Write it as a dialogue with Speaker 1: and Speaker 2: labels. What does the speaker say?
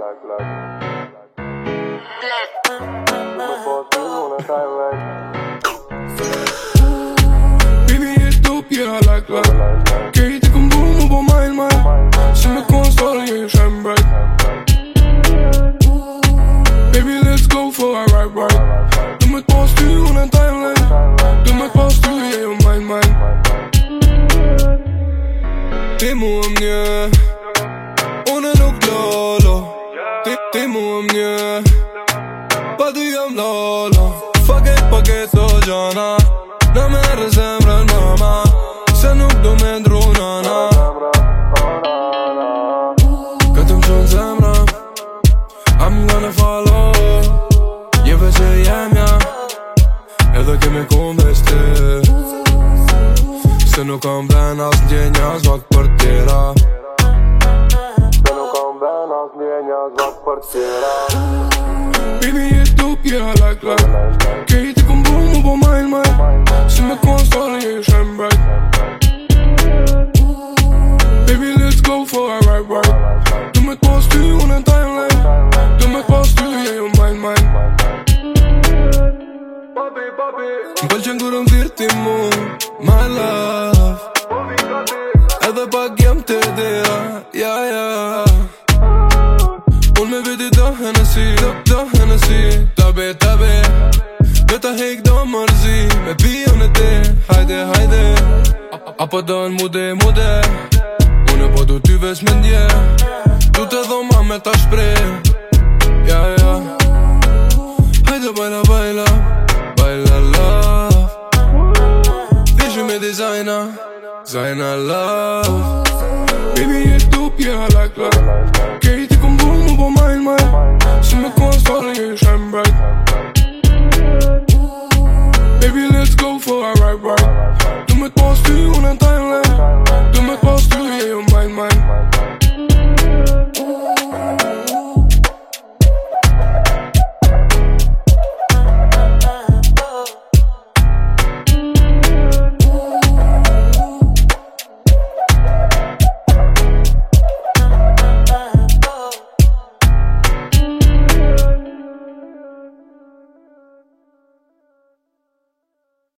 Speaker 1: Baby, je dope, yeah, I like that. Kijk, ik kom boom op mijn mind. Zie me constant, yeah, you shine bright. Baby, let's go for a ride. Doe me pas stuur on een timeline. Doe me pas stuur, yeah, you mind. Temo mnie, ona nuk lolo. Temo mnie, padujam lolo. Paket o gjana, na merë zemrën mama, se nuk do me ndrunana. Këtëm qënë zemra, I'm gonna follow. Jeve që jemja, edhe kemi kundes ti. Se nuk kam ben as ndjenja zvak për tjera. Baby, je dope, yeah, I like that. Kijk, ik kom boom op mijn mind. Zie me constant, yeah, you shine bright. Baby, let's go for a ride. Doe me pas stuur on een timeline. Doe me pas stuur, yeah, you mind. M'pëlqen kur m'thirti mu, my love. Edhe pak jem të dira, yeah. Unë me veti do Hennessy, tabe me ta hek do mërzi, me pion e ti, hajde Apo do në mude Unë po du ty veç me ndje